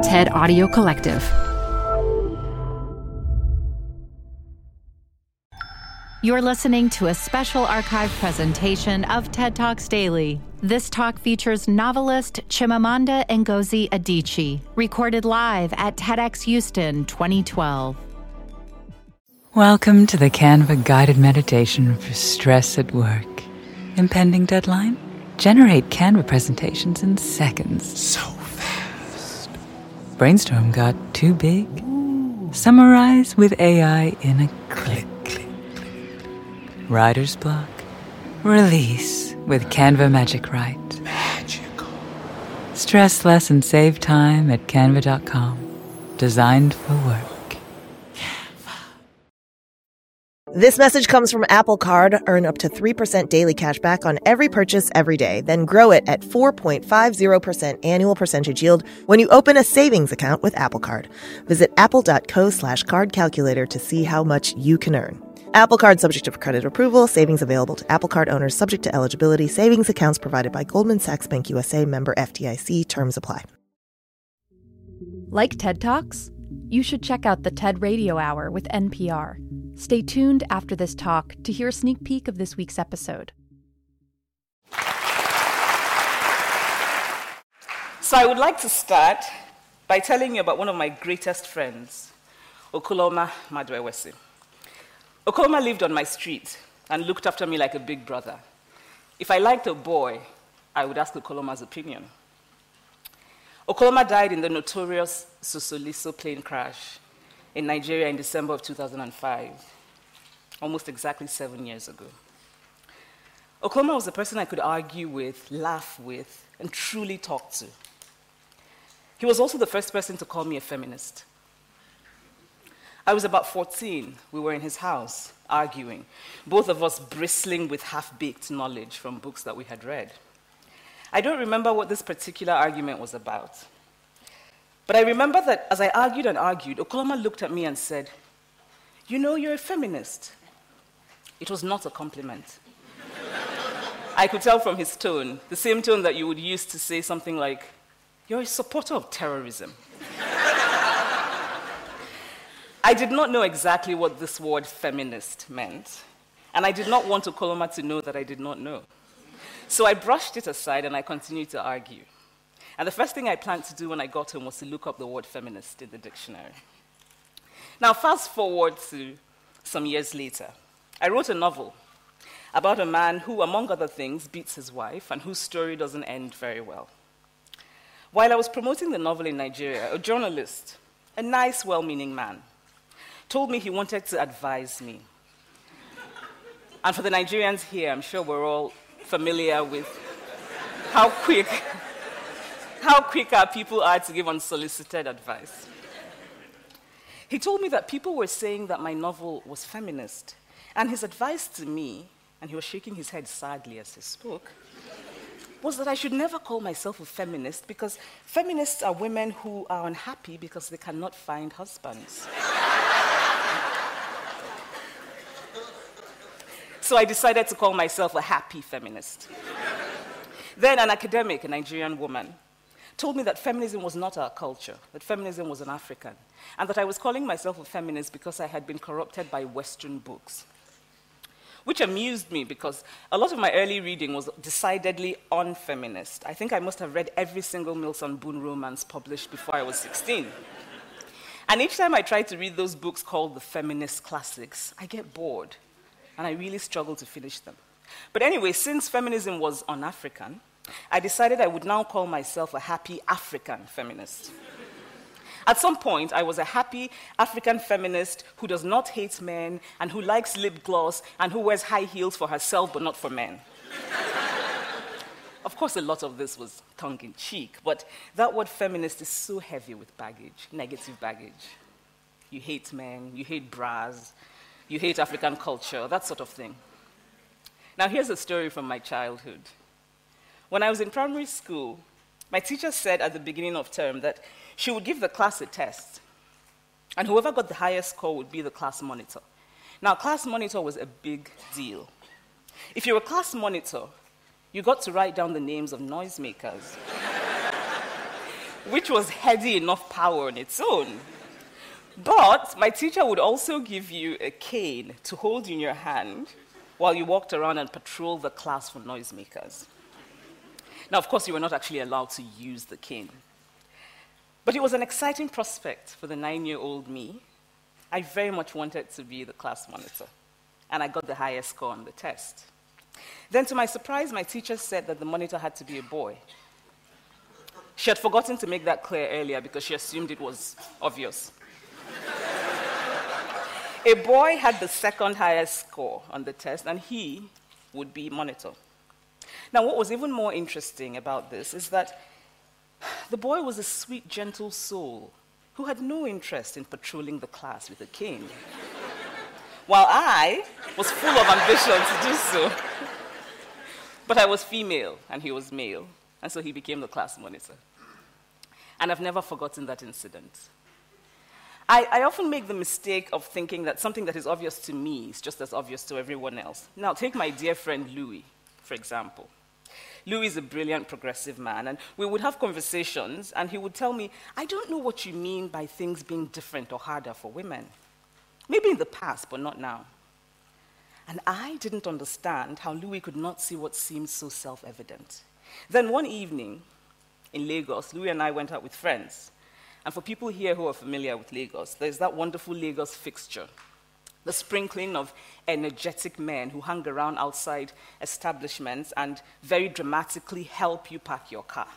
TED Audio Collective. You're listening to a special archive presentation of TED Talks Daily. This talk features novelist Chimamanda Ngozi Adichie, recorded live at TEDx Houston 2012. Welcome to the Canva guided meditation for stress at work. Impending deadline? Generate Canva presentations in seconds. So fast. Brainstorm got too big? Summarize with AI in a click. Writer's block? Release with Canva Magic Write. Magical. Stress less and save time at canva.com. Designed for work. This message comes from Apple Card. Earn up to 3% daily cash back on every purchase every day. Then grow it at 4.50% annual percentage yield when you open a savings account with Apple Card. Visit apple.co/card calculator to see how much you can earn. Apple Card subject to credit approval. Savings available to Apple Card owners subject to eligibility. Savings accounts provided by Goldman Sachs Bank USA, member FDIC. Terms apply. Like TED Talks? You should check out the TED Radio Hour with NPR. Stay tuned after this talk to hear a sneak peek of this week's episode. So I would like to start by telling you about one of my greatest friends, Okoloma Maduewesi. Okoloma lived on my street and looked after me like a big brother. If I liked a boy, I would ask Okoloma's opinion. Okoloma died in the notorious Sosoliso plane crash in Nigeria in December of 2005, almost exactly 7 years ago. Okoloma was a person I could argue with, laugh with, and truly talk to. He was also the first person to call me a feminist. I was about 14. We were in his house, arguing, both of us bristling with half-baked knowledge from books that we had read. I don't remember what this particular argument was about. But I remember that as I argued and argued, Okoloma looked at me and said, "You know, you're a feminist." It was not a compliment. I could tell from his tone, the same tone that you would use to say something like, "You're a supporter of terrorism." I did not know exactly what this word feminist meant, and I did not want Okoloma to know that I did not know. So I brushed it aside and I continued to argue. And the first thing I planned to do when I got home was to look up the word feminist in the dictionary. Now, fast forward to some years later. I wrote a novel about a man who, among other things, beats his wife and whose story doesn't end very well. While I was promoting the novel in Nigeria, a journalist, a nice, well-meaning man, told me he wanted to advise me. And for the Nigerians here, I'm sure we're all familiar with how quick our people are to give unsolicited advice. He told me that people were saying that my novel was feminist, and his advice to me, and he was shaking his head sadly as he spoke, was that I should never call myself a feminist because feminists are women who are unhappy because they cannot find husbands. So I decided to call myself a happy feminist. Then an academic, a Nigerian woman, told me that feminism was not our culture, that feminism was an African, and that I was calling myself a feminist because I had been corrupted by Western books, which amused me because a lot of my early reading was decidedly unfeminist. I think I must have read every single Mills and Boon romance published before I was 16. And each time I try to read those books called the feminist classics, I get bored, and I really struggle to finish them. But anyway, since feminism was un-African, I decided I would now call myself a happy African feminist. At some point, I was a happy African feminist who does not hate men and who likes lip gloss and who wears high heels for herself but not for men. Of course, a lot of this was tongue-in-cheek, but that word feminist is so heavy with baggage, negative baggage. You hate men, you hate bras, you hate African culture, that sort of thing. Now, here's a story from my childhood. When I was in primary school, my teacher said at the beginning of term that she would give the class a test, and whoever got the highest score would be the class monitor. Now, class monitor was a big deal. If you were a class monitor, you got to write down the names of noisemakers. which was heady enough power on its own. But my teacher would also give you a cane to hold in your hand while you walked around and patrolled the class for noisemakers. Now, of course, you were not actually allowed to use the cane. But it was an exciting prospect for the 9-year-old me. I very much wanted to be the class monitor, and I got the highest score on the test. Then, to my surprise, my teacher said that the monitor had to be a boy. She had forgotten to make that clear earlier because she assumed it was obvious. A boy had the second highest score on the test, and he would be monitor. Now, what was even more interesting about this is that the boy was a sweet, gentle soul who had no interest in patrolling the class with a cane, while I was full of ambition to do so. But I was female, and he was male, and so he became the class monitor. And I've never forgotten that incident. I often make the mistake of thinking that something that is obvious to me is just as obvious to everyone else. Now, take my dear friend Louis, for example. Louis is a brilliant progressive man, and we would have conversations, and he would tell me, I don't know what you mean by things being different or harder for women. Maybe in the past, but not now. And I didn't understand how Louis could not see what seemed so self-evident. Then one evening in Lagos, Louis and I went out with friends. And for people here who are familiar with Lagos, there's that wonderful Lagos fixture, the sprinkling of energetic men who hang around outside establishments and very dramatically help you park your car.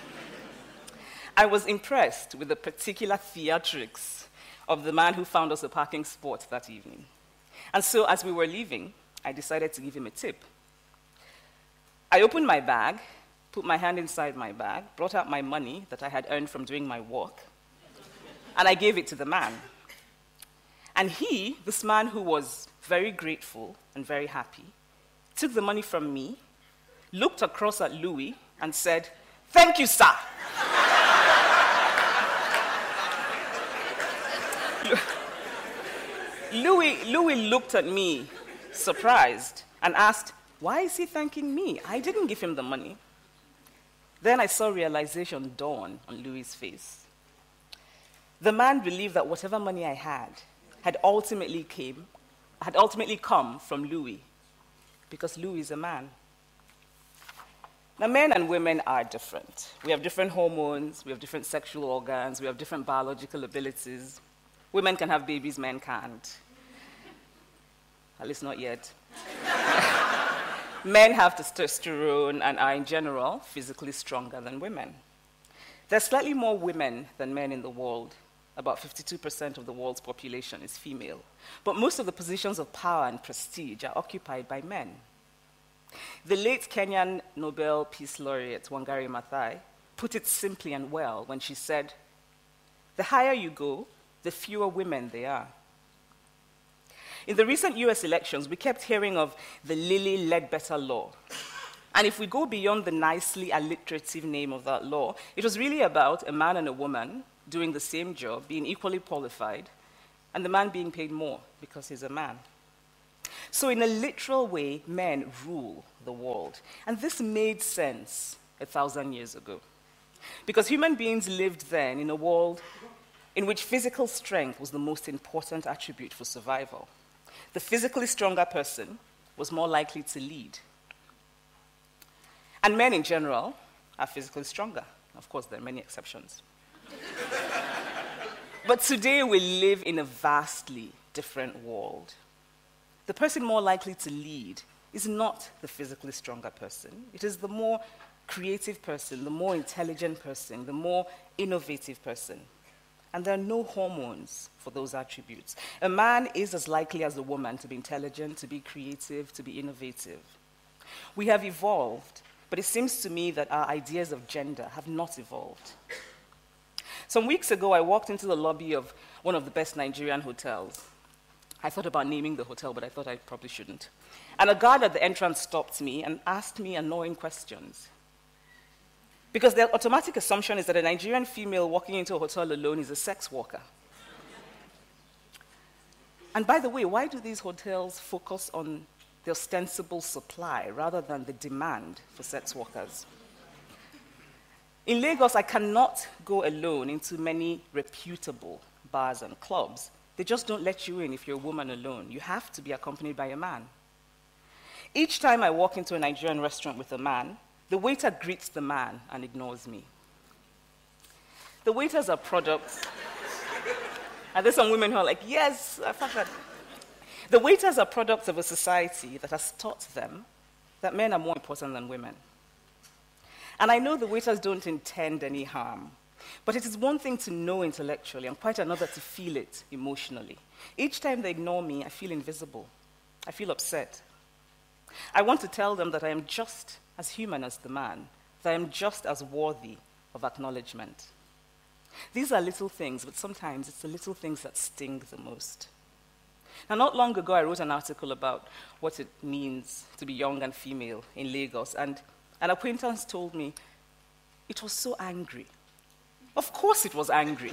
I was impressed with the particular theatrics of the man who found us a parking spot that evening. And so as we were leaving, I decided to give him a tip. I opened my bag, put my hand inside my bag, brought out my money that I had earned from doing my work, and I gave it to the man. And he, this man who was very grateful and very happy, took the money from me, looked across at Louis, and said, "Thank you, sir." Louis looked at me, surprised, and asked, "Why is he thanking me? I didn't give him the money." Then I saw realization dawn on Louis' face. The man believed that whatever money I had ultimately come from Louis, because Louis is a man. Now, men and women are different. We have different hormones, we have different sexual organs, we have different biological abilities. Women can have babies, men can't. At least not yet. Men have testosterone and are, in general, physically stronger than women. There's slightly more women than men in the world. About 52% of the world's population is female. But most of the positions of power and prestige are occupied by men. The late Kenyan Nobel Peace Laureate Wangari Maathai put it simply and well when she said, "The higher you go, the fewer women there are." In the recent US elections, we kept hearing of the Lilly Ledbetter Law. And if we go beyond the nicely alliterative name of that law, it was really about a man and a woman doing the same job, being equally qualified, and the man being paid more because he's a man. So in a literal way, men rule the world. And this made sense 1,000 years ago. Because human beings lived then in a world in which physical strength was the most important attribute for survival. The physically stronger person was more likely to lead. And men in general are physically stronger. Of course, there are many exceptions. But today we live in a vastly different world. The person more likely to lead is not the physically stronger person. It is the more creative person, the more intelligent person, the more innovative person. And there are no hormones for those attributes. A man is as likely as a woman to be intelligent, to be creative, to be innovative. We have evolved, but it seems to me that our ideas of gender have not evolved. Some weeks ago, I walked into the lobby of one of the best Nigerian hotels. I thought about naming the hotel, but I thought I probably shouldn't. And a guard at the entrance stopped me and asked me annoying questions. Because the automatic assumption is that a Nigerian female walking into a hotel alone is a sex worker. And by the way, why do these hotels focus on the ostensible supply rather than the demand for sex workers? In Lagos, I cannot go alone into many reputable bars and clubs. They just don't let you in if you're a woman alone. You have to be accompanied by a man. Each time I walk into a Nigerian restaurant with a man, the waiter greets the man and ignores me. The waiters are products. And there's some women who are like, yes, I thought that. The waiters are products of a society that has taught them that men are more important than women. And I know the waiters don't intend any harm, but it is one thing to know intellectually and quite another to feel it emotionally. Each time they ignore me, I feel invisible. I feel upset. I want to tell them that I am just as human as the man, that I am just as worthy of acknowledgement. These are little things, but sometimes it's the little things that sting the most. Now, not long ago, I wrote an article about what it means to be young and female in Lagos, and an acquaintance told me, it was so angry. Of course it was angry.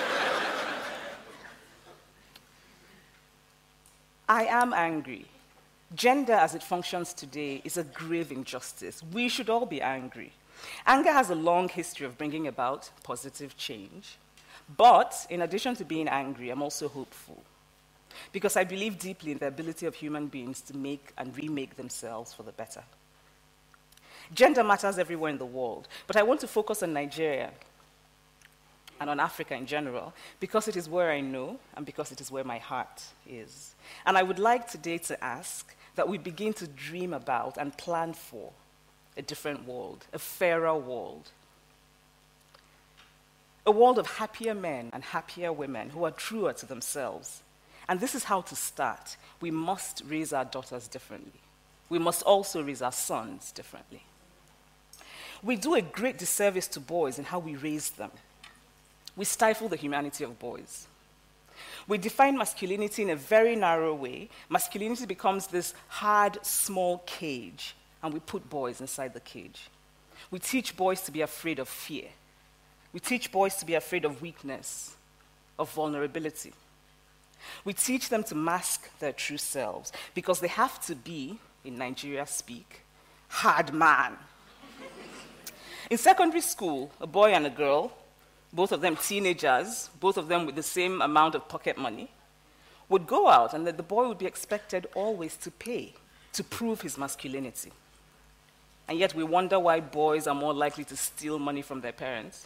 I am angry. Gender as it functions today is a grave injustice. We should all be angry. Anger has a long history of bringing about positive change. But in addition to being angry, I'm also hopeful, because I believe deeply in the ability of human beings to make and remake themselves for the better. Gender matters everywhere in the world, but I want to focus on Nigeria and on Africa in general, because it is where I know and because it is where my heart is. And I would like today to ask that we begin to dream about and plan for a different world, a fairer world. A world of happier men and happier women who are truer to themselves. And this is how to start. We must raise our daughters differently. We must also raise our sons differently. We do a great disservice to boys in how we raise them. We stifle the humanity of boys. We define masculinity in a very narrow way. Masculinity becomes this hard, small cage, and we put boys inside the cage. We teach boys to be afraid of fear. We teach boys to be afraid of weakness, of vulnerability. We teach them to mask their true selves because they have to be, in Nigeria speak, hard man. In secondary school, a boy and a girl, both of them teenagers, both of them with the same amount of pocket money, would go out and the boy would be expected always to pay to prove his masculinity. And yet we wonder why boys are more likely to steal money from their parents.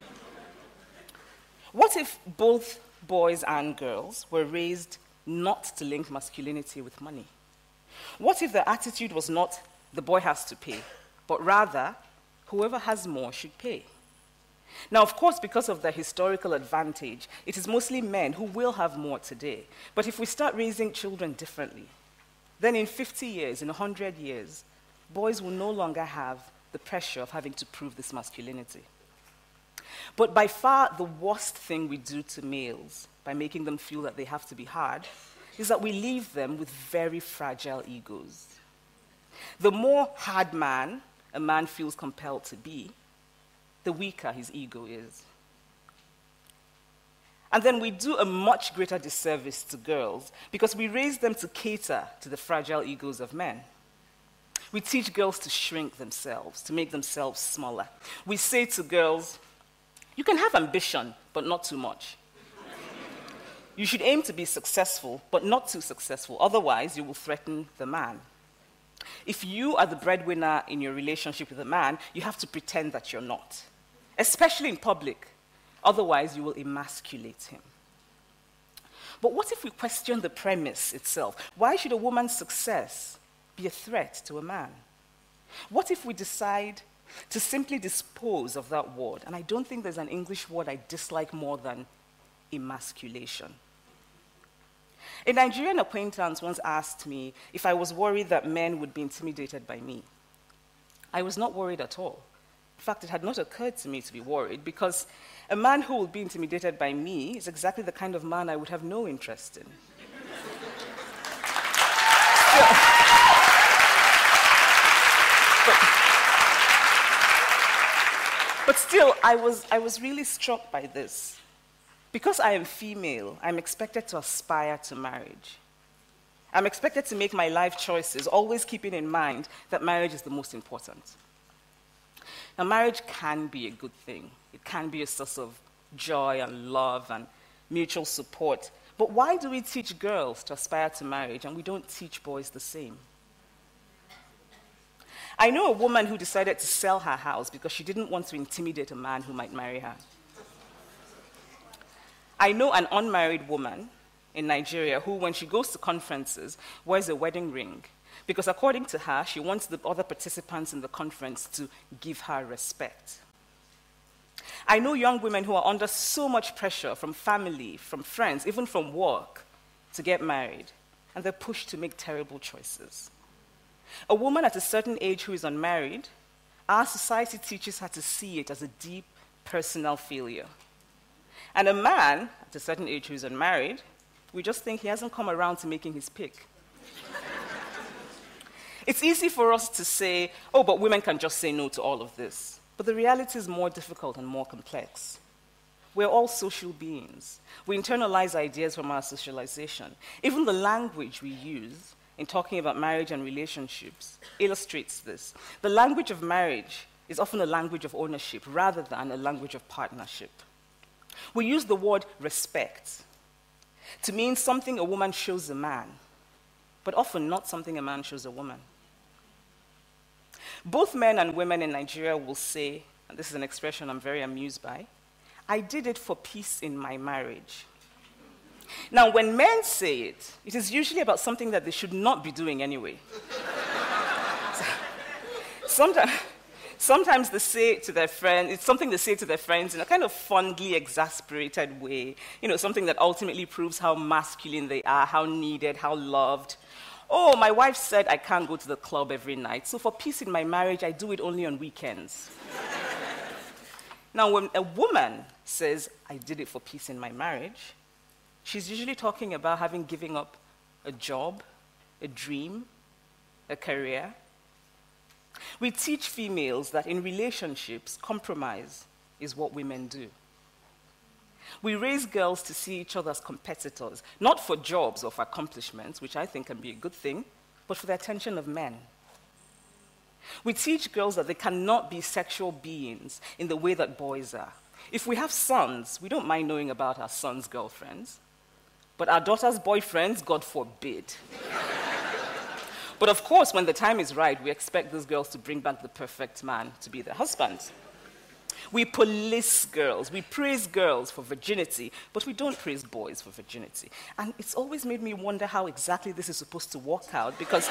What if both boys and girls were raised not to link masculinity with money? What if the attitude was not, the boy has to pay, but rather, whoever has more should pay? Now, of course, because of the historical advantage, it is mostly men who will have more today. But if we start raising children differently, then in 50 years, in 100 years, boys will no longer have the pressure of having to prove this masculinity. But by far the worst thing we do to males, by making them feel that they have to be hard, is that we leave them with very fragile egos. The more hard man a man feels compelled to be, the weaker his ego is. And then we do a much greater disservice to girls because we raise them to cater to the fragile egos of men. We teach girls to shrink themselves, to make themselves smaller. We say to girls, you can have ambition, but not too much. You should aim to be successful, but not too successful. Otherwise, you will threaten the man. If you are the breadwinner in your relationship with a man, you have to pretend that you're not, especially in public. Otherwise, you will emasculate him. But what if we question the premise itself? Why should a woman's success be a threat to a man? What if we decide to simply dispose of that word? And I don't think there's an English word I dislike more than emasculation. A Nigerian acquaintance once asked me if I was worried that men would be intimidated by me. I was not worried at all. In fact, it had not occurred to me to be worried because a man who will be intimidated by me is exactly the kind of man I would have no interest in. But still, I was really struck by this. Because I am female, I'm expected to aspire to marriage. I'm expected to make my life choices, always keeping in mind that marriage is the most important. Now, marriage can be a good thing. It can be a source of joy and love and mutual support. But why do we teach girls to aspire to marriage and we don't teach boys the same? I know a woman who decided to sell her house because she didn't want to intimidate a man who might marry her. I know an unmarried woman in Nigeria who, when she goes to conferences, wears a wedding ring because, according to her, she wants the other participants in the conference to give her respect. I know young women who are under so much pressure from family, from friends, even from work, to get married, and they're pushed to make terrible choices. A woman at a certain age who is unmarried, our society teaches her to see it as a deep personal failure. And a man at a certain age who is unmarried, we just think he hasn't come around to making his pick. It's easy for us to say, oh, but women can just say no to all of this. But the reality is more difficult and more complex. We're all social beings. We internalize ideas from our socialization. Even the language we use in talking about marriage and relationships illustrates this. The language of marriage is often a language of ownership rather than a language of partnership. We use the word respect to mean something a woman shows a man, but often not something a man shows a woman. Both men and women in Nigeria will say, and this is an expression I'm very amused by, I did it for peace in my marriage. Now, when men say it, it is usually about something that they should not be doing anyway. Sometimes they say it to their friends, it's something they say to their friends in a kind of fondly exasperated way, something that ultimately proves how masculine they are, how needed, how loved. Oh, my wife said I can't go to the club every night, so for peace in my marriage, I do it only on weekends. Now, when a woman says, I did it for peace in my marriage, she's usually talking about having given up a job, a dream, a career. We teach females that in relationships, compromise is what women do. We raise girls to see each other as competitors, not for jobs or for accomplishments, which I think can be a good thing, but for the attention of men. We teach girls that they cannot be sexual beings in the way that boys are. If we have sons, we don't mind knowing about our sons' girlfriends, but our daughters' boyfriends, God forbid. But of course, when the time is right, we expect those girls to bring back the perfect man to be their husband. We police girls, we praise girls for virginity, but we don't praise boys for virginity. And it's always made me wonder how exactly this is supposed to work out, because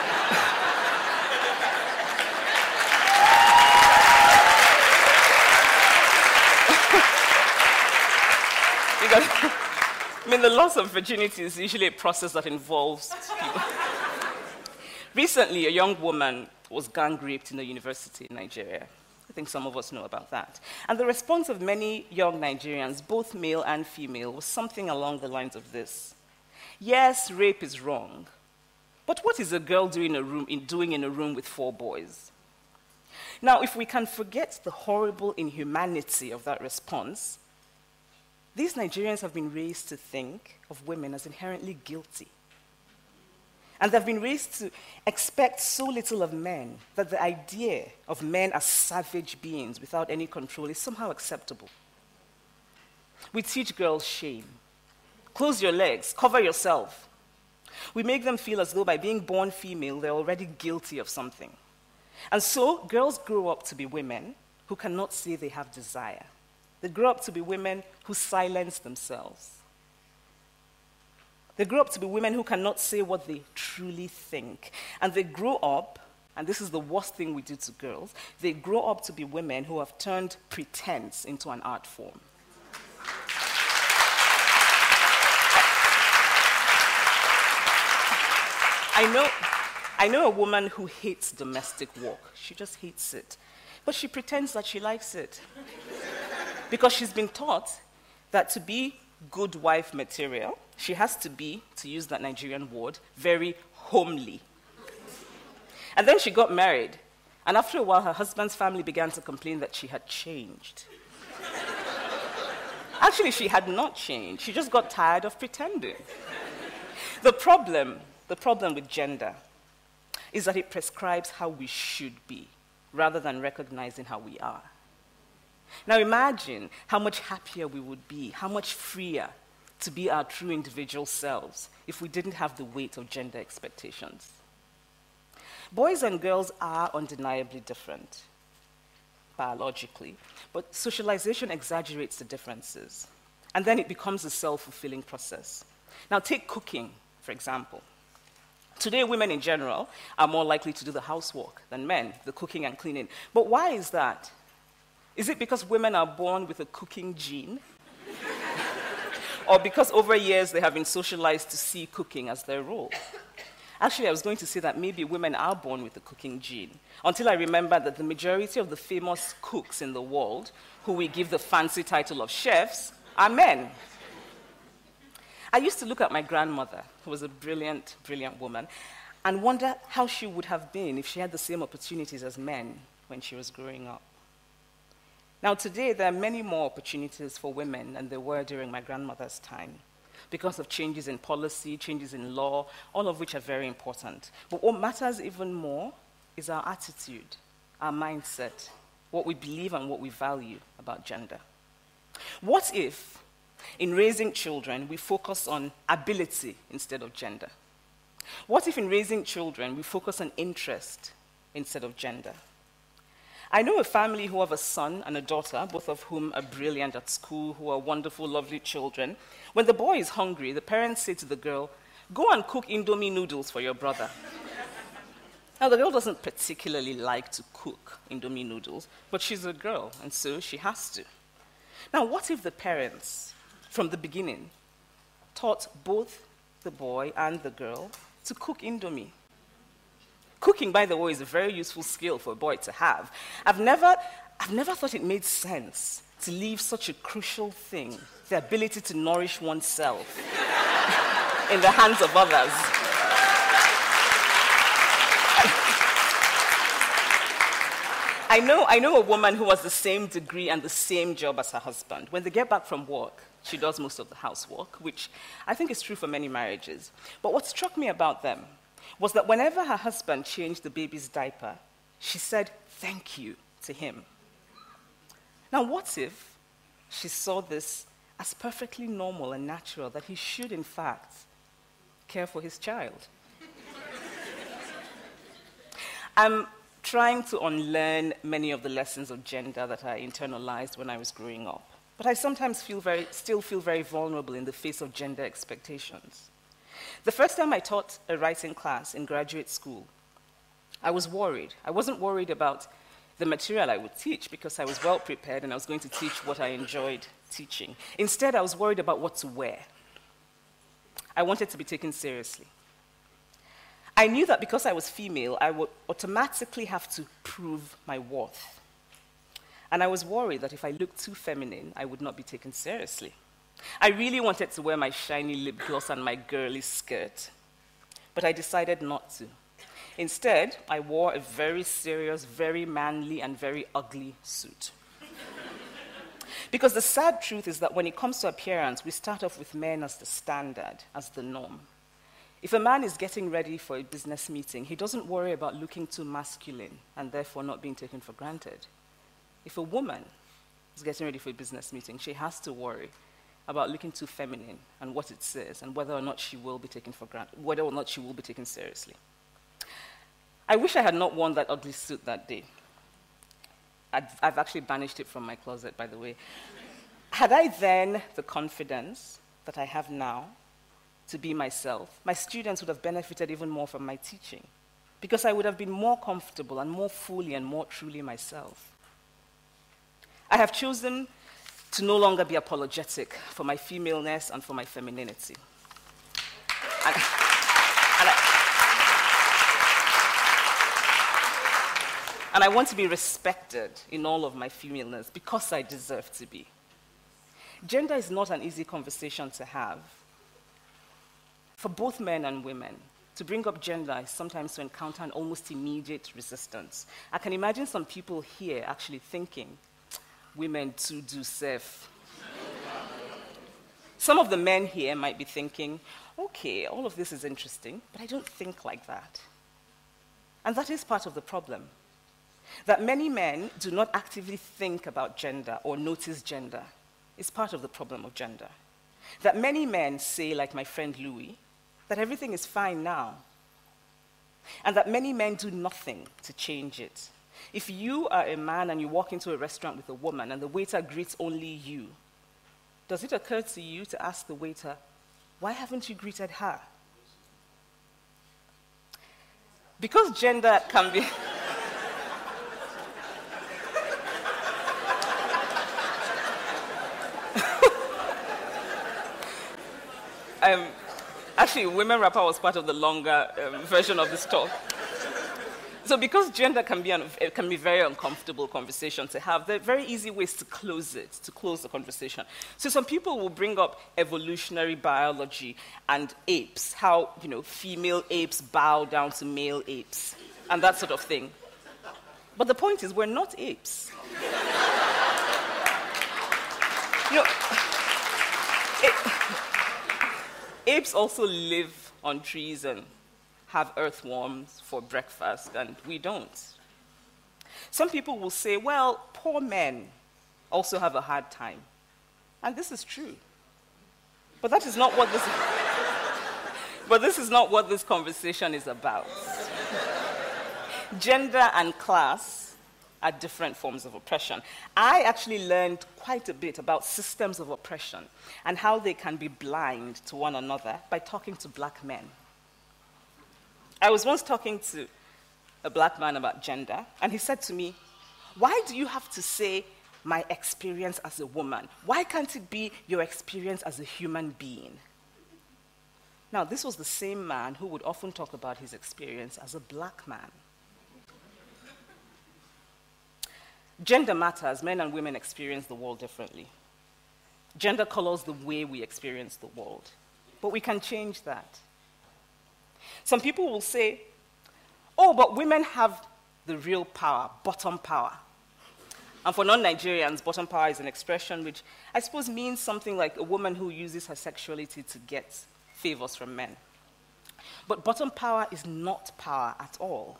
the loss of virginity is usually a process that involves people. Recently, a young woman was gang raped in a university in Nigeria. I think some of us know about that. And the response of many young Nigerians, both male and female, was something along the lines of this. Yes, rape is wrong, but what is a girl doing in a room with 4 boys? Now, if we can forget the horrible inhumanity of that response, these Nigerians have been raised to think of women as inherently guilty. And they've been raised to expect so little of men that the idea of men as savage beings without any control is somehow acceptable. We teach girls shame. Close your legs, cover yourself. We make them feel as though by being born female, they're already guilty of something. And so girls grow up to be women who cannot say they have desire. They grow up to be women who silence themselves. They grow up to be women who cannot say what they truly think. And they grow up, and this is the worst thing we do to girls, they grow up to be women who have turned pretense into an art form. I know a woman who hates domestic work. She just hates it. But she pretends that she likes it. Because she's been taught that to be good wife material, she has to be, to use that Nigerian word, very homely. And then she got married, and after a while, her husband's family began to complain that she had changed. Actually, she had not changed. She just got tired of pretending. The problem with gender is that it prescribes how we should be. rather than recognizing how we are. Now imagine how much happier we would be, how much freer to be our true individual selves if we didn't have the weight of gender expectations. Boys and girls are undeniably different, biologically, but socialization exaggerates the differences, and then it becomes a self-fulfilling process. Now take cooking, for example. Today, women in general are more likely to do the housework than men, the cooking and cleaning. But why is that? Is it because women are born with a cooking gene? Or because over years they have been socialized to see cooking as their role? Actually, I was going to say that maybe women are born with a cooking gene, until I remembered that the majority of the famous cooks in the world, who we give the fancy title of chefs, are men. I used to look at my grandmother, who was a brilliant, brilliant woman, and wonder how she would have been if she had the same opportunities as men when she was growing up. Now, today, there are many more opportunities for women than there were during my grandmother's time, because of changes in policy, changes in law, all of which are very important. But what matters even more is our attitude, our mindset, what we believe and what we value about gender. What if, in raising children, we focus on ability instead of gender? What if in raising children, we focus on interest instead of gender? I know a family who have a son and a daughter, both of whom are brilliant at school, who are wonderful, lovely children. When the boy is hungry, the parents say to the girl, "Go and cook Indomie noodles for your brother." Now, the girl doesn't particularly like to cook Indomie noodles, but she's a girl, and so she has to. Now, what if the parents, from the beginning, taught both the boy and the girl to cook Indomie? Cooking, by the way, is a very useful skill for a boy to have. I've never thought it made sense to leave such a crucial thing, the ability to nourish oneself, in the hands of others. I know a woman who has the same degree and the same job as her husband. When they get back from work, she does most of the housework, which I think is true for many marriages. But what struck me about them was that whenever her husband changed the baby's diaper, she said thank you to him. Now, what if she saw this as perfectly normal and natural, that he should, in fact, care for his child? I'm trying to unlearn many of the lessons of gender that I internalized when I was growing up. But I sometimes still feel very vulnerable in the face of gender expectations. The first time I taught a writing class in graduate school, I was worried. I wasn't worried about the material I would teach because I was well prepared and I was going to teach what I enjoyed teaching. Instead, I was worried about what to wear. I wanted to be taken seriously. I knew that because I was female, I would automatically have to prove my worth. And I was worried that if I looked too feminine, I would not be taken seriously. I really wanted to wear my shiny lip gloss and my girly skirt, but I decided not to. Instead, I wore a very serious, very manly, and very ugly suit. Because the sad truth is that when it comes to appearance, we start off with men as the standard, as the norm. If a man is getting ready for a business meeting, he doesn't worry about looking too masculine and therefore not being taken for granted. If a woman is getting ready for a business meeting, she has to worry about looking too feminine and what it says and whether or not she will be taken for granted, whether or not she will be taken seriously. I wish I had not worn that ugly suit that day. I've actually banished it from my closet, by the way. Had I then the confidence that I have now to be myself, my students would have benefited even more from my teaching because I would have been more comfortable and more fully and more truly myself. I have chosen to no longer be apologetic for my femaleness and for my femininity. And I want to be respected in all of my femaleness because I deserve to be. Gender is not an easy conversation to have. For both men and women, to bring up gender is sometimes to encounter an almost immediate resistance. I can imagine some people here actually thinking, women too do safe. Some of the men here might be thinking, okay, all of this is interesting, but I don't think like that. And that is part of the problem. That many men do not actively think about gender or notice gender is part of the problem of gender. That many men say, like my friend Louis, that everything is fine now. And that many men do nothing to change it. If you are a man and you walk into a restaurant with a woman and the waiter greets only you, does it occur to you to ask the waiter, why haven't you greeted her? Because gender can be... Actually, Women Rapper was part of the longer version of this talk. So because gender can be a very uncomfortable conversation to have, there are very easy ways to close the conversation. So some people will bring up evolutionary biology and apes, how, female apes bow down to male apes, and that sort of thing. But the point is, we're not apes. Apes also live on trees and have earthworms for breakfast, and we don't. Some people will say, well, poor men also have a hard time. And this is true. But that is not what this is not what this conversation is about. Gender and class are different forms of oppression. I actually learned quite a bit about systems of oppression and how they can be blind to one another by talking to black men. I was once talking to a black man about gender, and he said to me, why do you have to say my experience as a woman? Why can't it be your experience as a human being? Now, this was the same man who would often talk about his experience as a black man. Gender matters. Men and women experience the world differently. Gender colors the way we experience the world. But we can change that. Some people will say, oh, but women have the real power, bottom power. And for non-Nigerians, bottom power is an expression which I suppose means something like a woman who uses her sexuality to get favors from men. But bottom power is not power at all.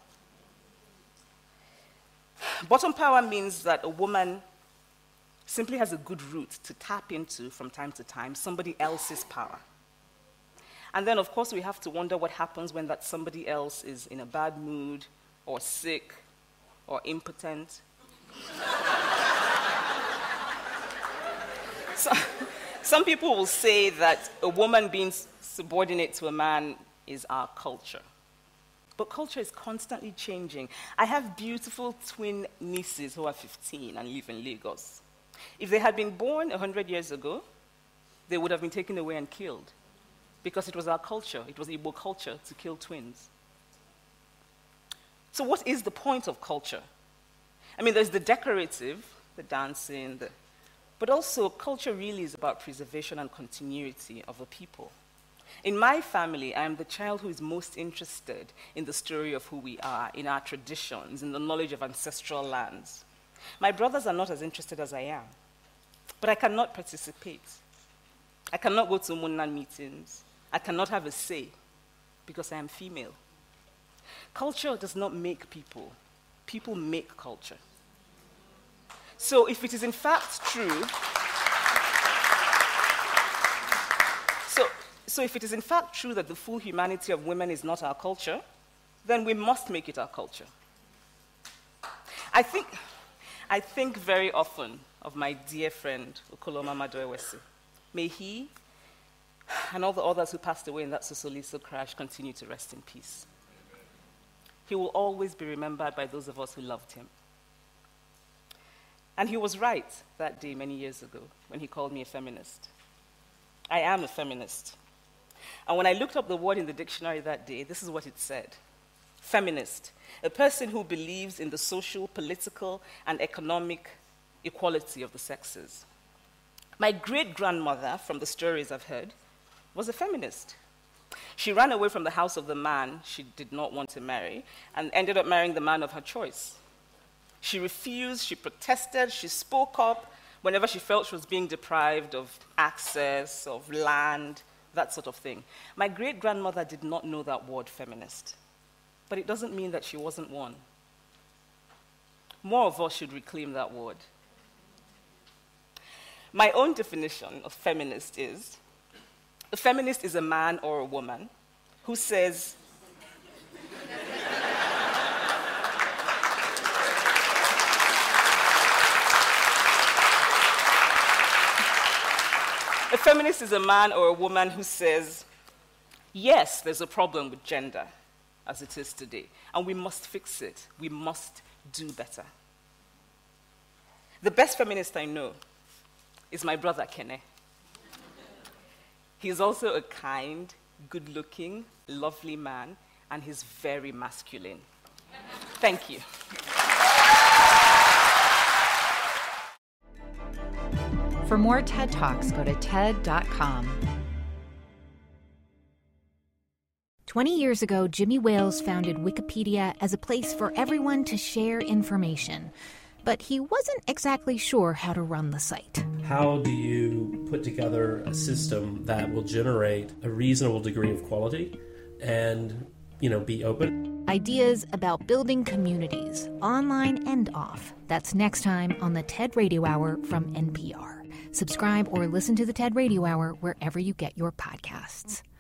Bottom power means that a woman simply has a good route to tap into from time to time somebody else's power. And then, of course, we have to wonder what happens when that somebody else is in a bad mood or sick or impotent. So, some people will say that a woman being subordinate to a man is our culture. But culture is constantly changing. I have beautiful twin nieces who are 15 and live in Lagos. If they had been born 100 years ago, they would have been taken away and killed. Because it was our culture, it was Igbo culture to kill twins. So what is the point of culture? I mean, there's the decorative, the dancing, but also culture really is about preservation and continuity of a people. In my family, I am the child who is most interested in the story of who we are, in our traditions, in the knowledge of ancestral lands. My brothers are not as interested as I am, but I cannot participate. I cannot go to Umunna meetings. I cannot have a say because I am female. Culture does not make people. People make culture. So if it is in fact true, So if it is in fact true that the full humanity of women is not our culture, then we must make it our culture. I think very often of my dear friend, Okoloma Maduewesi. May he and all the others who passed away in that Sosoliso crash continue to rest in peace. He will always be remembered by those of us who loved him. And he was right that day many years ago when he called me a feminist. I am a feminist. And when I looked up the word in the dictionary that day, this is what it said. Feminist, a person who believes in the social, political, and economic equality of the sexes. My great-grandmother, from the stories I've heard, was a feminist. She ran away from the house of the man she did not want to marry and ended up marrying the man of her choice. She refused, she protested, she spoke up whenever she felt she was being deprived of access, of land, that sort of thing. My great-grandmother did not know that word feminist, but it doesn't mean that she wasn't one. more of us should reclaim that word. My own definition of feminist is, a feminist is a man or a woman who says, a feminist is a man or a woman who says, yes, there's a problem with gender as it is today, and we must fix it. We must do better. The best feminist I know is my brother, Kene. He's also a kind, good-looking, lovely man, and he's very masculine. Thank you. For more TED Talks, go to TED.com. 20 years ago, Jimmy Wales founded Wikipedia as a place for everyone to share information. But he wasn't exactly sure how to run the site. How do you put together a system that will generate a reasonable degree of quality and, be open? Ideas about building communities, online and off. That's next time on the TED Radio Hour from NPR. Subscribe or listen to the TED Radio Hour wherever you get your podcasts.